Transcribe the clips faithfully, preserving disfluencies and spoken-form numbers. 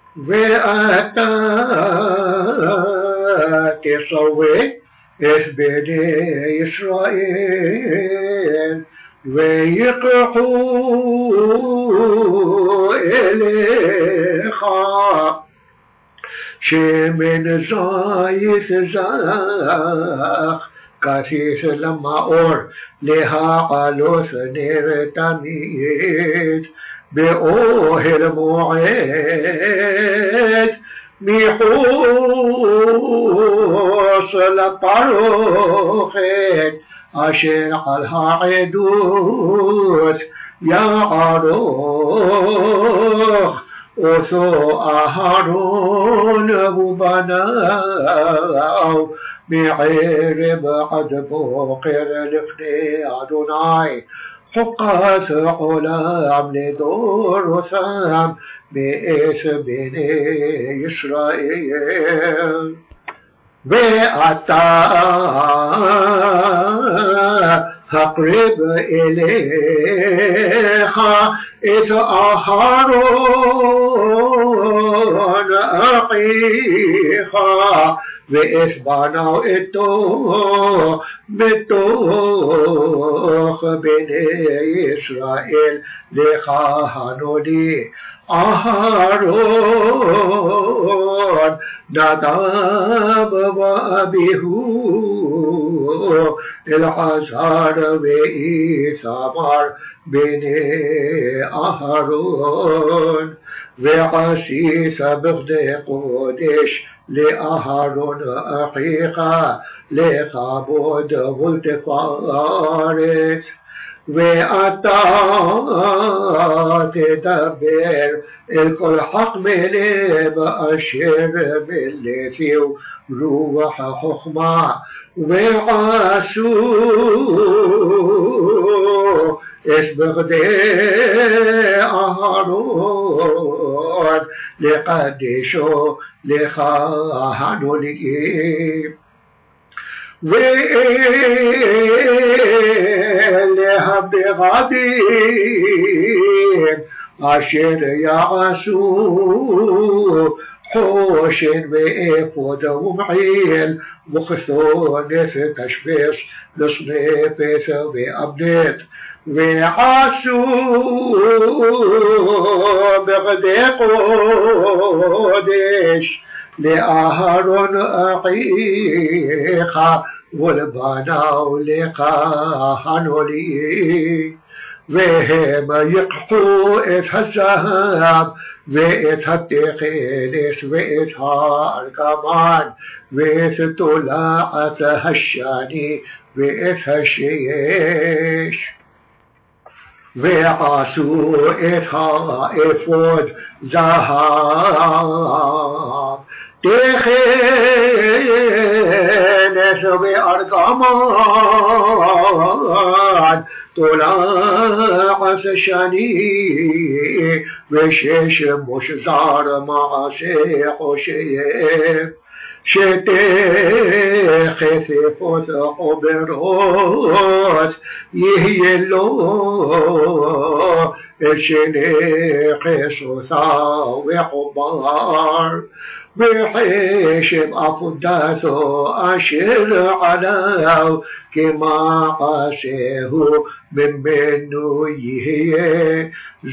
ואתה תסווה את בני ישראל ויקחו אליך שמן זית זך כסיס למאור להעלות נר תמיד באוהל מועד מחוץ לפרוכת אשר על העדות יערוך אותו אהרון ובניו מערב עד בוקר לפני אדוני חוקת עולם לדורותם מאת בני ישראל. ואתה הקרב אליך את אהרון אחיך ואת בניו איתו בתוך בני ישראל לכהנו לי אהרון נדב ואביהו אלעזר ואיתמר בני אהרון ועשית בגדי קודש לאהרון אחיך לכבוד ולתפארת ואתה תדבר אל כל חכמי לב אשר מלאתיו רוח החוכמה ועשו את בגדי אהרון לקדשו לכהנו לי ואלה הבגדים אשר יעשו חושן ואפוד ומעיל וכסונת תשבש לשנפת ואבנת ועשו בגדי קודש לאהרון אחיך ולבניו לכהנו לי והם ייקחו את הזהב ואת התכלת ואת הארגמן ואת תולעת השני ואת השש ועשו את האפוד זהב תכלת וארגמן תולעת השני ושש מושזר מעשה חושב שתי חשפות חוברות יהיה לו שני חסותיו וחובר וחשב עבודתו אשר עליו כמעשהו ממנו יהיה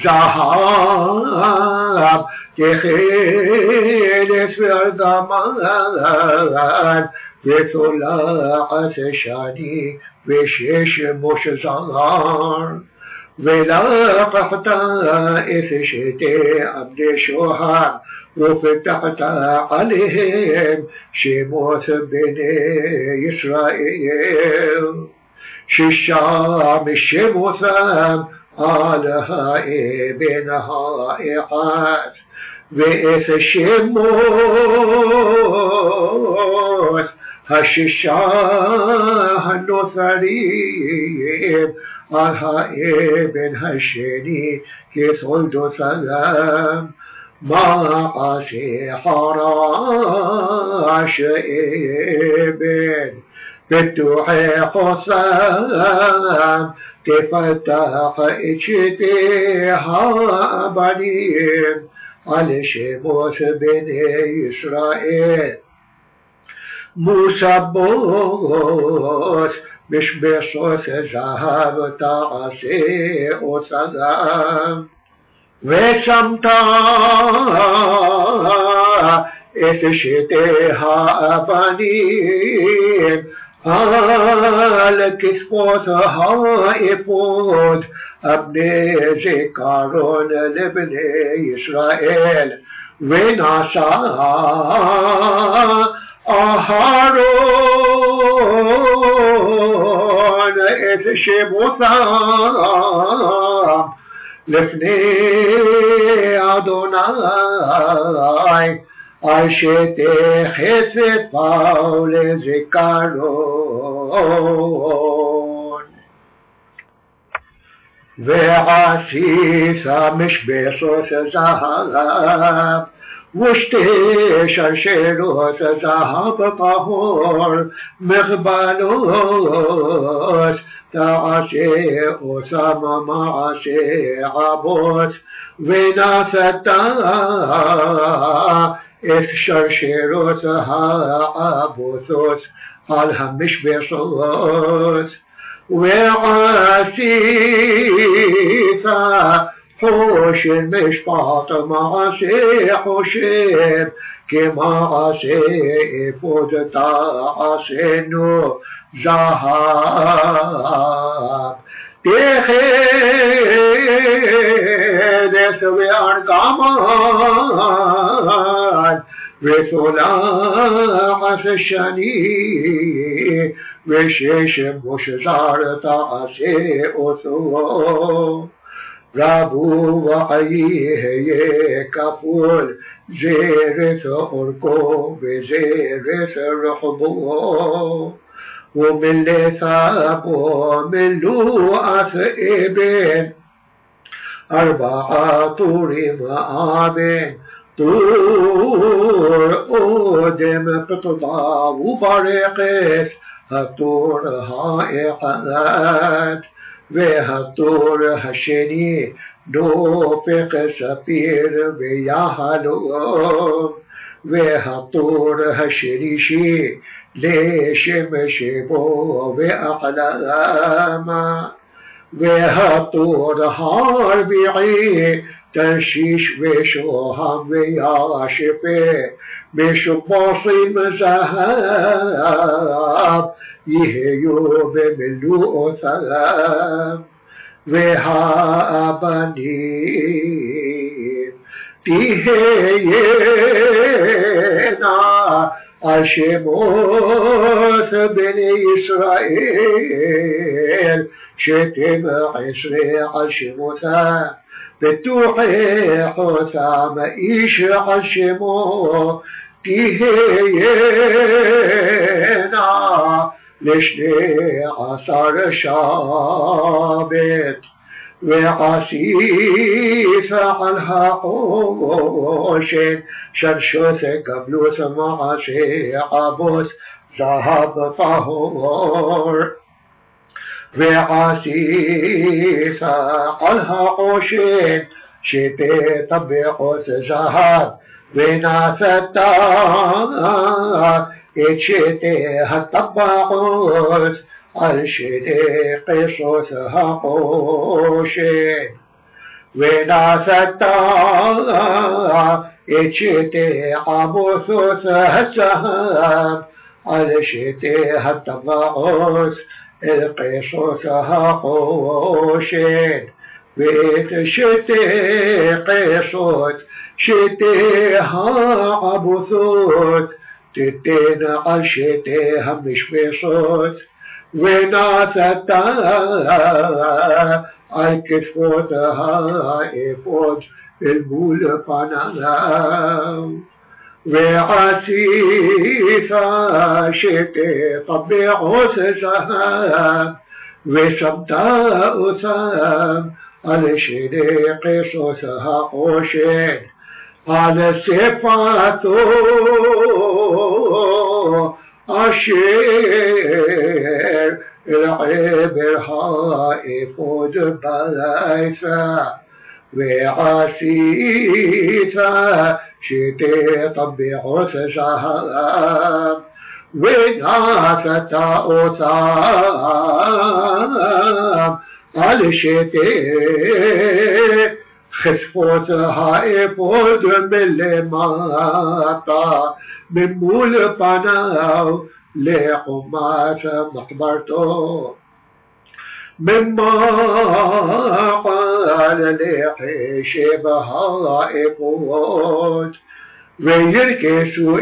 זהב תכלת וארגמן ותולעת שני ושש מושזר ולקחת את שתי עבדי שוהם ופתחת עליהם שמות בני ישראל שישה משמותם על האבן האחת ואת שמות השישה הנותרים על האבן השני כתולדותיהם מעשה חרש אבן בתוכי חוסם תפתח את שתי הבנים על שמות בני ישראל. מוסבות משבצות זהב תעשה אותם, ושמת את שתי האבנים על כספות האפוד, אבני זיכרון לבני ישראל. ונשא אהרון את שמותם לפני אדוני על שתי חשפה לזיכרון. ועשית משבצות זהב ושתי שרשרות זהב טהור מחבלות, תעשה אותם מעשה אבות. ונשאת את שרשרות האבותות על המשבצות, ועשית חושן משפט מעשה חושן, כמעשה אפוד תעשינו זהב. תכדת וארגמן ותולעת שני, וששם מושזר תעשה אותו. רבו ויהיה כפול זרת אורכו וזרת רחבו, ומלאת בו מלואת אבן ארבעה טורים אבן, טור אודם פתודה וברכת הטור האחד, והטור השני דופק ספיר ויהלום, והטור השלישי לשמש בו ואחלמה, והטור הרביעי תשיש ושוהם וישפה משופשים זהב, יהיו במלואותם. והאבנים תהיינה על שמות בני ישראל, שתים עשרה על שמותם, ותוכיח אותם איש על שמו. תהיינה לשני עשר שבת. ועשית על החושן שרשות גבלות מעשה אבות זהב טהור. ועשית על החושן שתי טבעות זהב, ונשאת את שתי הטבעות על שתי כסות החושן. ונשאת את שתי עמוסות הזהב על שתי הטבעות אל כסות החושן. ואת שתי כסות שתי העמוסות תיתן על שתי המשבצות. ונשאת על כתפות האפוד אל מול פניו. ועשית שתי טבעות זהב, ושמת אותם על שתי כסות החושן, על שפתו אשר אל עבר האפוד בליצה, وعسيسا شتي طبيعو سشهاب وناسة أوسام على شتي خسفوت هايفود بالماتا من مول بناو لقماش مقبرتو مما قال لحشب هايفود ويركسوا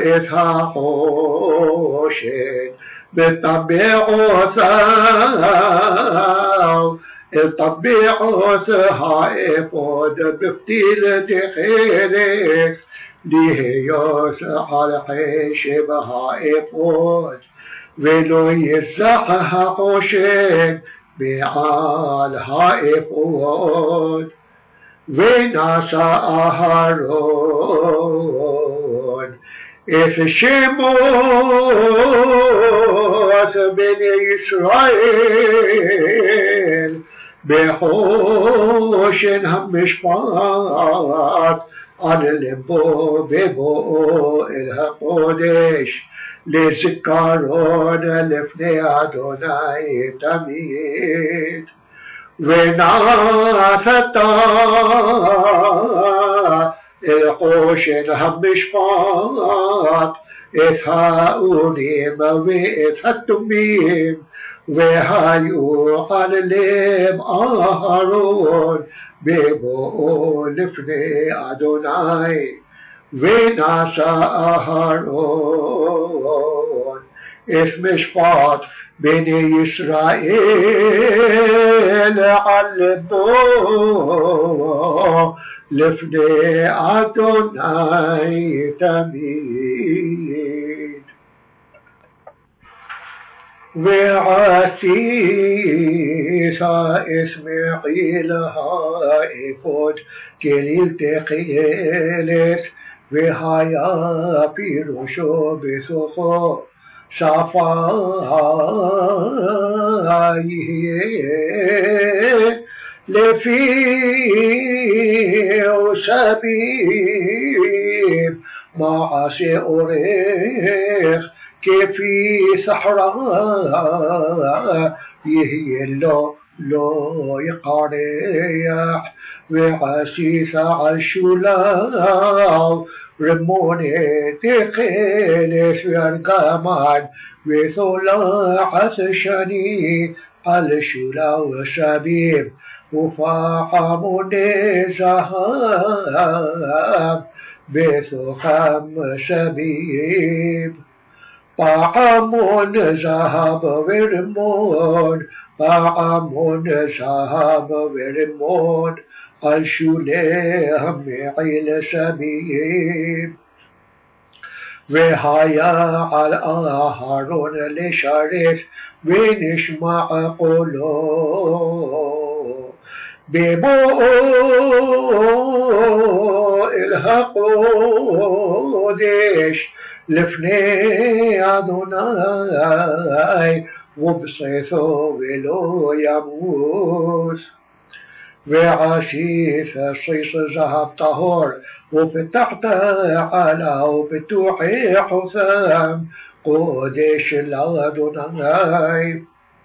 إسحاقوشين بالطبيعو ساو الطبيعو سهايفود بفتيل تخيرك ليهيوس على حشب هايفود ولو يسحقوشين بعال هايفود وناسا أهارون إذ شموت بني إسرائيل بحوش هم مشفات على اللبو ببو الهقودش لسكارون لفني أدوناي تميت وناستا القوشن هم مشفات إثاؤنيم وإثاتميم وهايو على الليم آهارون ببو لفني أدوناي وناسا آهارون إث مشفات بني إسرائيل علموا لفني أدوناي تميد وعسيسا إسماعيل هايفود كليل تقيلت وهايا بيروشو بسوخو شفاي لفي وسبيب مع سيوريخ كيفي صحراء يهي لو لو يقريح وعسيس عالشولاو رموني تقيلش وارقامان وثولا عسشاني على الشولاو شبيب وفاحموني زهاب بثخم شبيب طعمون ذهب ورمون طعمون ذهب ورمون الشوليهم عيل شبيب وهايا على هارون لشريف ونشمع قولو ببو الهقودش لفني أدوناي وبصيثو ولو يموس وعشيف الصيص ذهب طهور وفتحت على وبتوحي حسام قدش لأدوناي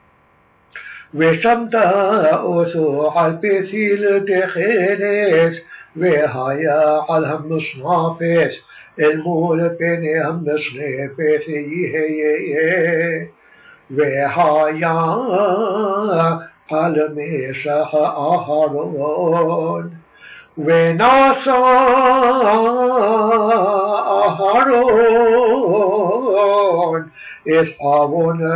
وشمت أسوح البسيل تخيلس وهايا على هم صنافس المول بيني هم صنافس يهي وهايا على ميشخ أهارون وناسا أهارون إصحابون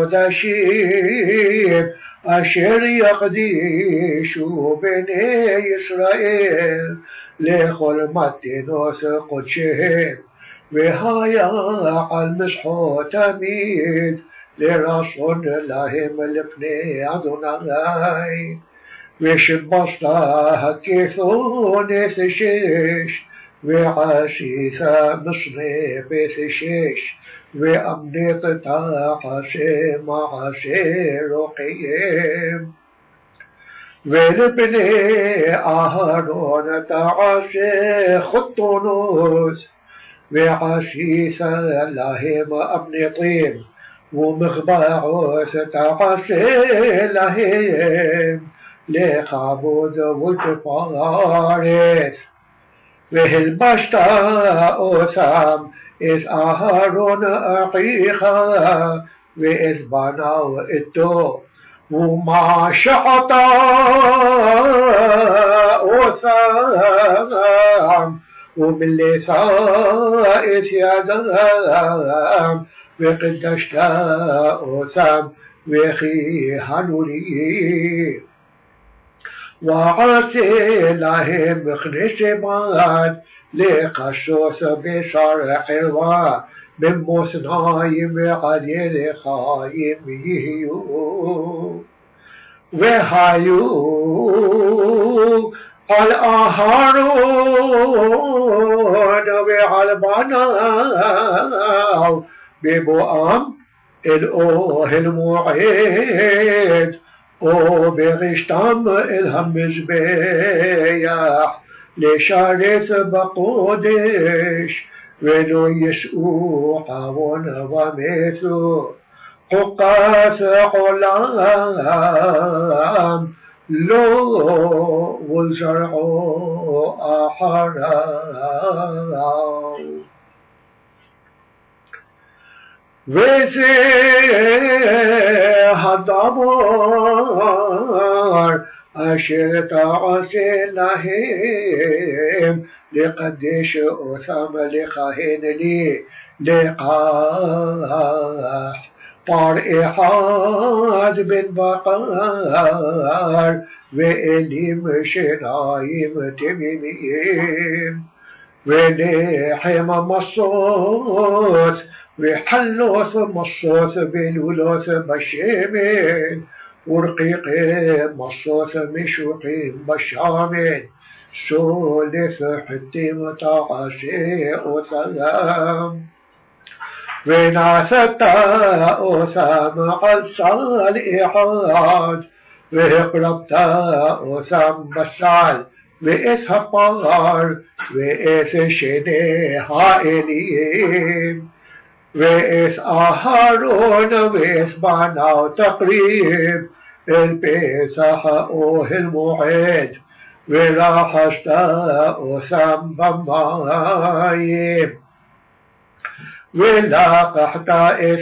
قدشيب أشير يقديشوا بني إسرائيل لخل متنوس قدشهم وهايا المسحو تميد لرسول لهم لفني أدوناي وشبستا كيثون ثشيش وعسيثا مصني بثشيش وأمنيت تاقسي معسي رقيم ולבני אהרון תעשה חתונות ועשית להם אבנטים ומחברות תעשה להם לכבוד ולתפארת והלבשת אותם את אהרון אחיך ואת בניו איתו ומשחת אותם ומילאת את ידם וקדשת אותם וכיהנו לי ועשה להם מכנס בד לכסות בשר חרבה במאזניים ועל ירכיים יהיו והיו על אהרון ועל בניו בבואם אל אוהל מועד או ברשתם אל המזבח לשרת בקודש ולא ישאו עוון ומתו חוקת עולם לא ולזרעו אחריו וזה הדבר אשר תעשה להם לקדש אותם לכהן לי לקח פר אחד בן בקר ואלים שניים תמימים ולחם מסות וחלות מסות בלולות בשמן ורقيقי מסות משוחים בשמן סולף חתים תעשה אותם ונעשת אותם על סל אחד והקרבת אותם בסל ואת הפר ואת שני האלים ואת אהרון ואת בניו תקריב אל פתח אוהל מועד ורחשת אותם במים ולקחת את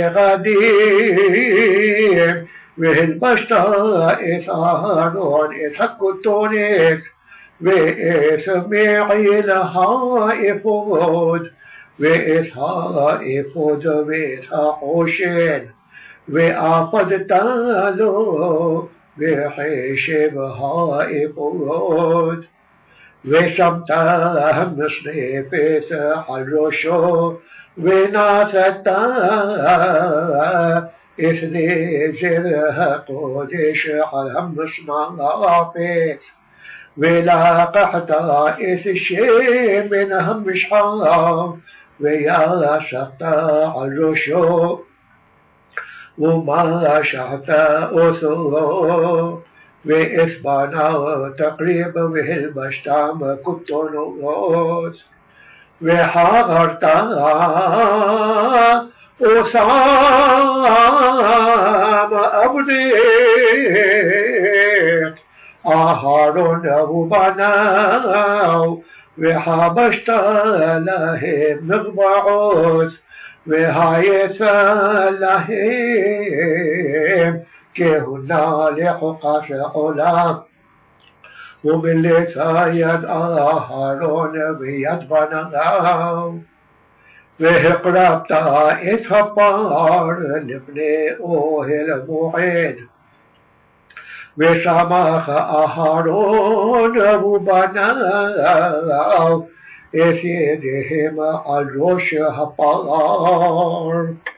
הבגדים והלבשת את אהרון את הכתונת ואת מעיל האפוד ואת האפוד ואת החושן ועפדת לו בחשב האפוד ושמת משנה פתח על ראשו ונעשת את נזר הקודש על המשמרת ולקחת את שמן המשחר וישבת על ראשו ומשחת אותו ואת בניו תקריב והלבשתם כתונות וחגרת אותם אבנך אהרון ובניו וחבשת להם מגבעות והיית להם כהונה לחוקת עולם ומילאת יד אהרון ויד בניו והקרבת את הפר לפני אוהל מועד ושמח אהרון ובניו את ידיהם על ראש הפר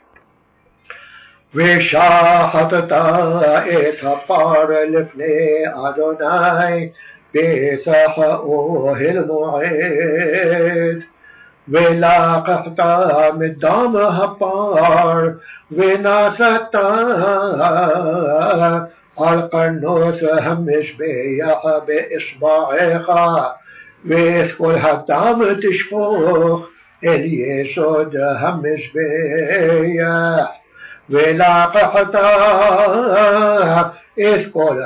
ושחטת את הפר לפני אדוני פתח אוהל מועד ולקחת מדם הפר ונשאת על קרנוס המזבח באצבעך, ואת כל הדם תשפוך אל יסוד המזבח, ולקחת את כל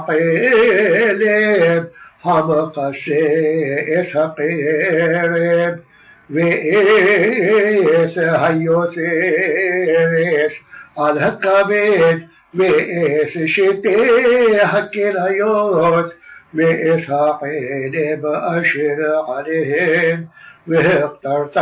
החלב המכסה את הקרב, ואת היוצרת על הכבד, ואת שתי הכליות, ואת החלב אשר עליהם, והכתרת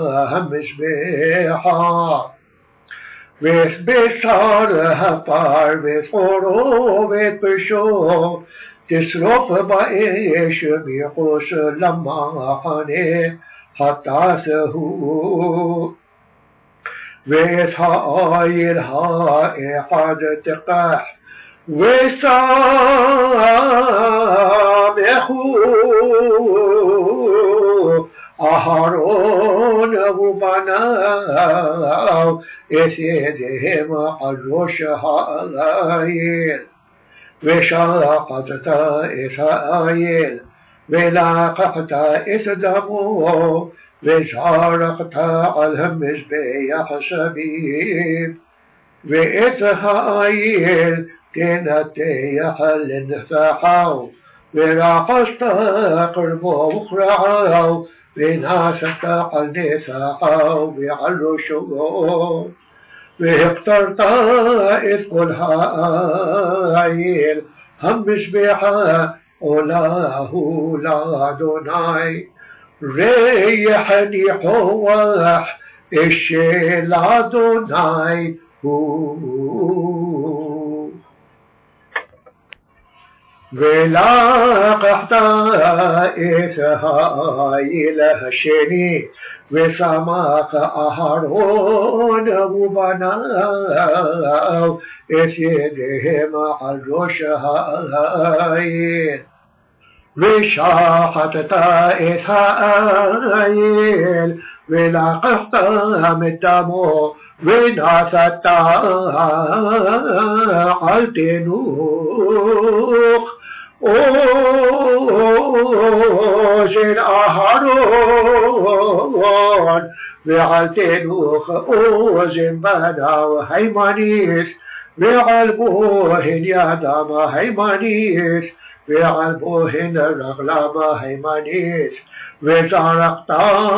המזבחה. ואת בשר הפר וצורו ואת פשו תשרוף באש מחוץ למחנה חטאתהו, ואת העיל האחד תקח ושמחו אהרון ובניו את ידיהם על ראש העיל, ושחטת את העיל, ולקחת את דמו, וזרקת על המזבח סביב, ואת העיל תנתח לנפחו, ורחשת קרבו וכרעו, ונעשת על נפחו ועל ראשו, והכתרת את כל העיל המזבחה עולהו לאדוני, ריח ניחוח של אדוני הוא. ולקחת את העיל השני, ושמח אהרון ובניו את ידיהם על ראש העיל, ושחטת את העיל, ולקחת מדמו, ונעשת על תנוך או של אהרון, ועל תנוך אוזן בניו הימנית, ועל בוהן ידם הימנית, ועל בוהן רגלם הימנית, וזרקת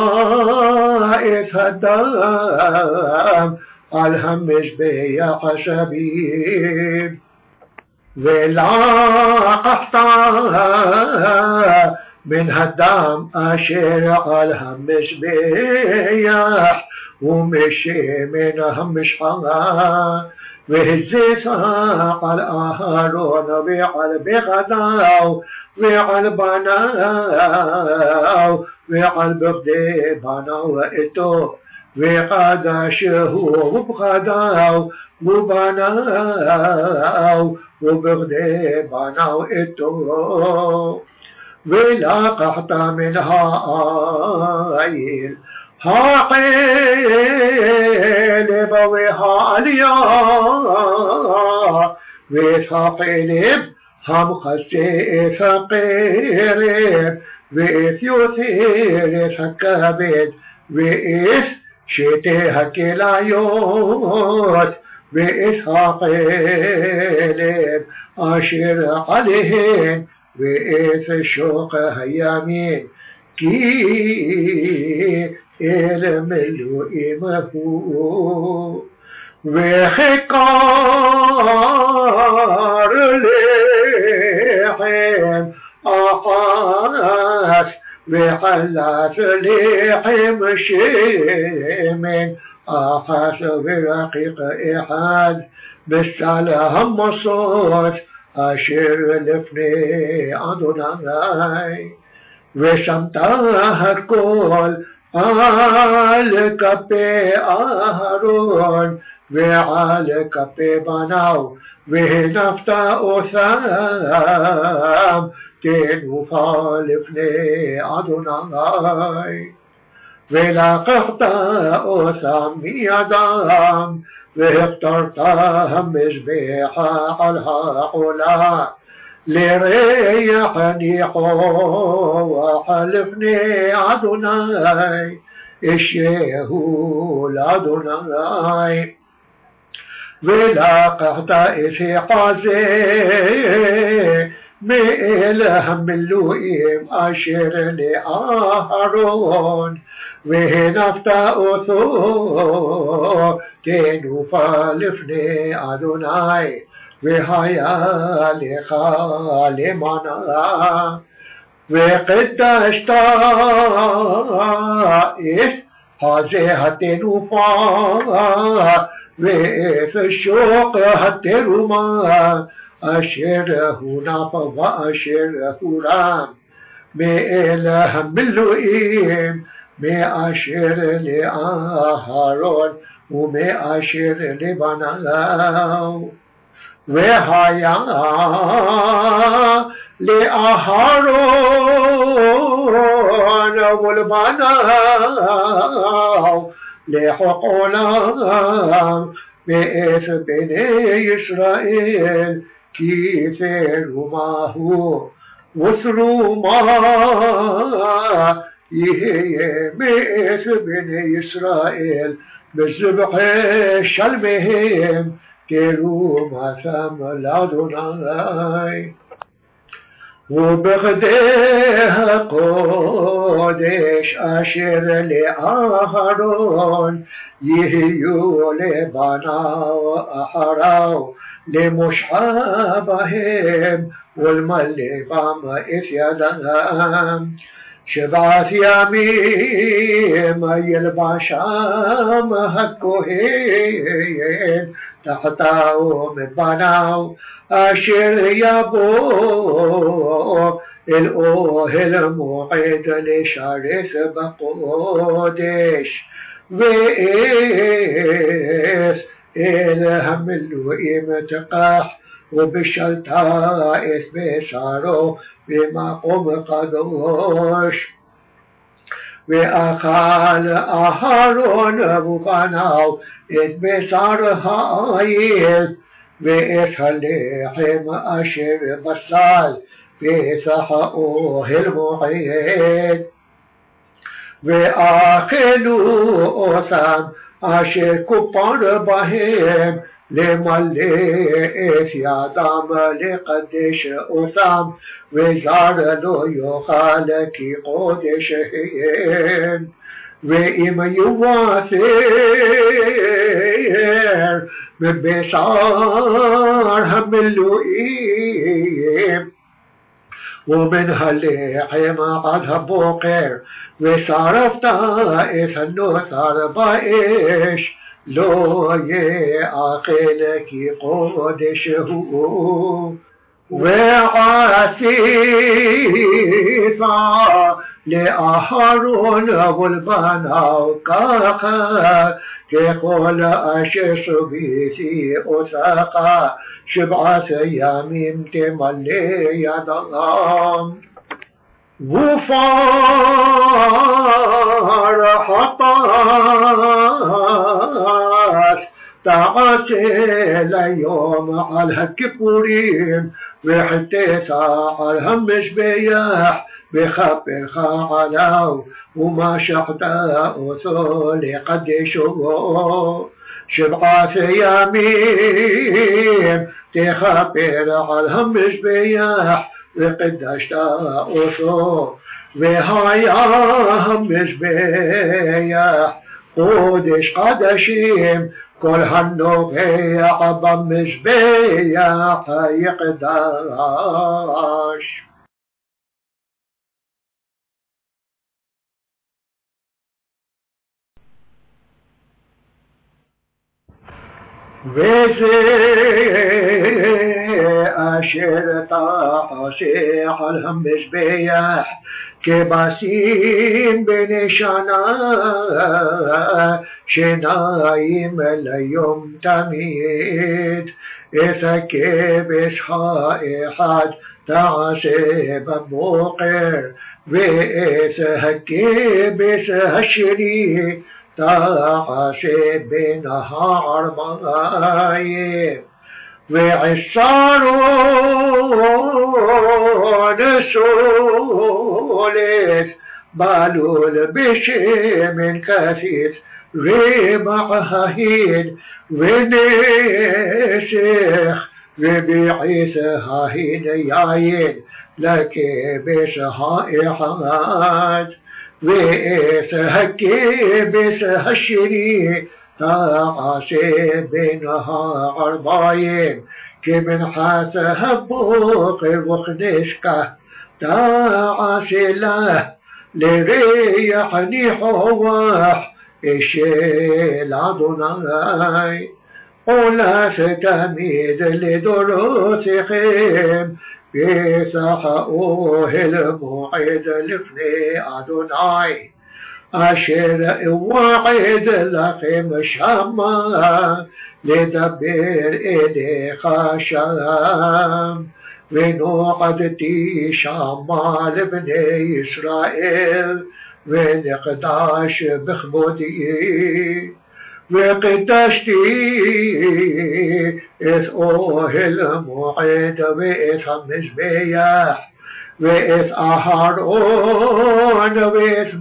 את הדם על המזבח סביב, ולקחת מן הדם אשר על המזבח ומשמן המשחה, והזיז על אהרון ועל בגדיו ועל בניו ועל בגדי בניו איתו, וקדשהו ובגדיו ובניו ובגדי בניו איתו. ולקחת מן העיל החלב והעלייה, ואת החלב המכסה את הקרב, ואת יוצרת הכבד, ואת שתי הכליות, ואת החלב אשר עליהן, ואת שוק הימין, כי אל מילואים הוא. וכיכר לחם אחת, וחלת לחם שמן אחת, ורקיק אחד בסל המסות אשר לפני אדוני, ושמת הכל על כפי אהרון ועל כפי בניו, והנפת אותם תנופה לפני אדוני. ולקחת אותם מידם واخترتها مذبيحة على هؤلاء لريحني وحلفني أدوناي إشيهو لأدوناي ولقحت إسي حازي مئلهم اللوئيم أشير لأهرون وهنفت أثو تنوفا لفني أدوناي وهيا لخالي منا وقدشت إيه هذه هتنوفا وفي الشوق هترما أشره نافا وأشره رام مئلهم اللوئيم مي أشير لأهرون ومي أشير لبناو وهيا لأهرون والبناو لحقولهم بإث بني إسرائيل كيفروا ما هو وثروا ما يهي بإث بني إسرائيل بذبح شلمهم كيروا ما ثم لأدوناي وبغديها قودش أشير لأهرون يهيو لبناو أحراو لمشحبهم والملي بام إثيادهم شبعة يميم يلبشام هكوهين تحتاو من بناو أشير يابو الأوهل الموعد لشرف بقودش وإيس إلهم اللوئيم تقاح وبالشلتائف بشارو بمقوم قدوش وأخال أهرون وبناو إذ بشار هايل وإسهلهم أشير بسال بسحقوه المعيد وآخلوا أثام أشير كبار بهم لملئ يادام لقدش أثام وزار له يخالكي قدشهين وإم يواثر من بشار هم اللوئيم ومن هاللحم عذب بوقر وصارفت إثنو ثار بايش لو يأخلك قدشه وعسيفا لأهرون والبناو كاخا كقول أشيش بيثي أساقا شبعة يامين تملي يدغام وفار حطاس تعسل يوم على الكبوريم وحتى ساعة الهمش بياح بخبر خالاو وما شحتا أصول قدشو شبعة يمين تخبر على الهمش بياح وقدشتا أصول وهايا همش بياح قدش قدشيم كل هالنوغي عظم مش بياح يقداش وزي أشير طاقشي علهم مش بياح كباسين بنشانا شنايم اليوم تميد إذا كبش حائحات تعسب موقر وإذا كبش هشري تعشي بينها أربعين وعشرون سولت بالول بشيم كثير ربعهين ونسخ ربيعيثها هين يعين لك بسها إحاد وإسهكي بسها الشري تعشي بينها أربعين كمن حاسها بوق وخنشكه تعشي له لريحني حواح الشيل عضناي ولا ستميد لدروسهم بيسحقوه الموعد لفني أدوناي أشير وعد لكم شما لدبر إلي خشام ونوعدتي شما لبني إسرائيل ونقداش بخبودي وقدشتي إذ أوهل الموعد وإذ المزبيح وإذ أهرون وإذ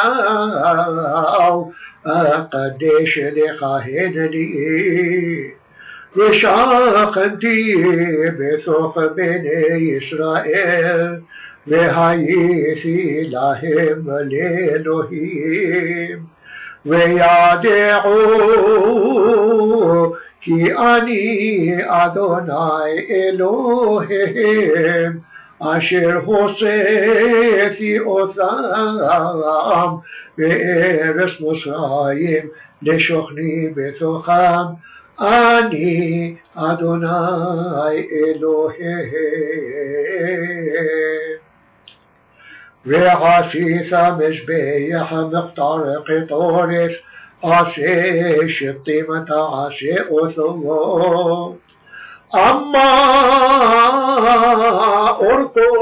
بناو أقدش لخاهن لي وشاقتي بثوق بني إسرائيل وهيثي لهم لإلهيم ويدعو كي أني أدوناي إلههم أشر هوسيتي أثام بإرس مصرايم لشخني بثخام أني أدوناي إلههم وعسيس مزبيح مختار قطورس عسي شطيمة عسي أثوه أما أركو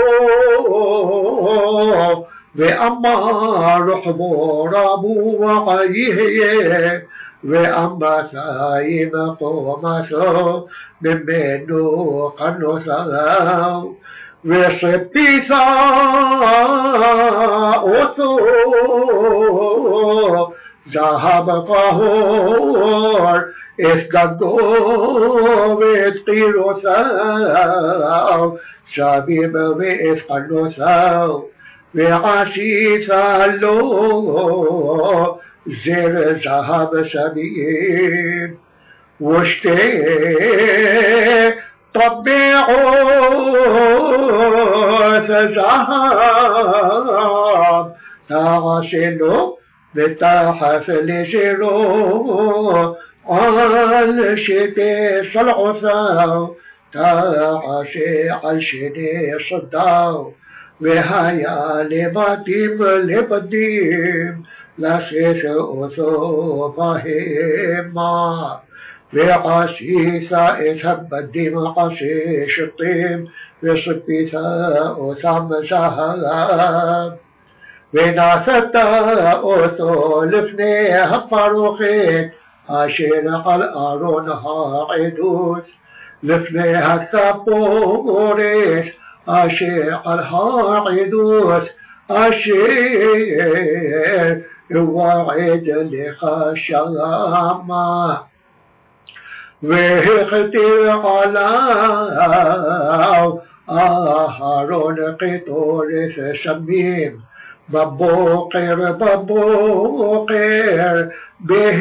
وأما رحبو رابو وعيه وأما سايم قومسو من منو قنوساو وصبيثا أثو ذهب قهور إسقدو وإسقيروساو شبيب وإسقلوساو وعشيثا لو زر ذهب سبيب وشتي طبيعو تزهب تعشلو بتاحف لجلو على شدي صلعثاو تعشي على شدي صداو وهيا لبديم لبديم لسيس أثو فهيما وعسيسا إذهب الدم عسيش الطيم وصبيثا أثام سهاب وناستا أثو لفنيها فاروخين عشير على أرونها عدوث لفنيها الثبوريس عشير على عدوث عشير وعد لخشاما ويختر على أهرون قطور سميم ببوقر ببوقر به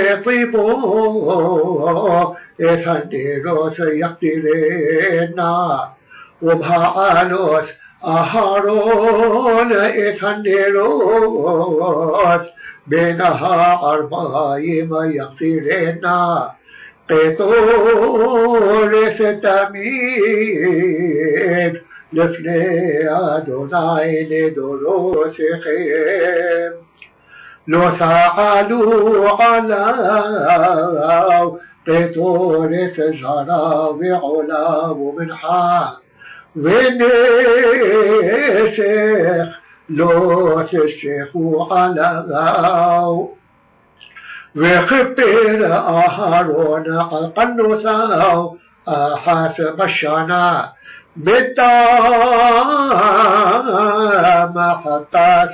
طيبو إثنديروس يقتلنا وبهالوس أهرون إثنديروس بينها أربعين يقتلنا قطور ستميد لفني أدوناي لدروسهم لو سألوا على قطور سجرا وعلا ومنحا ونسخ لو تشيخوا على وخبر أهارون قنوسا حاسب الشنا بالدام حتى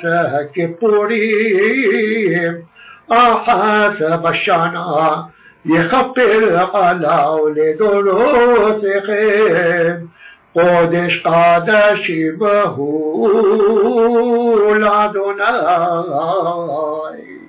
سكبوريم حاسب الشنا يخبر على لدروسهم قدش قادش بهو لدناي.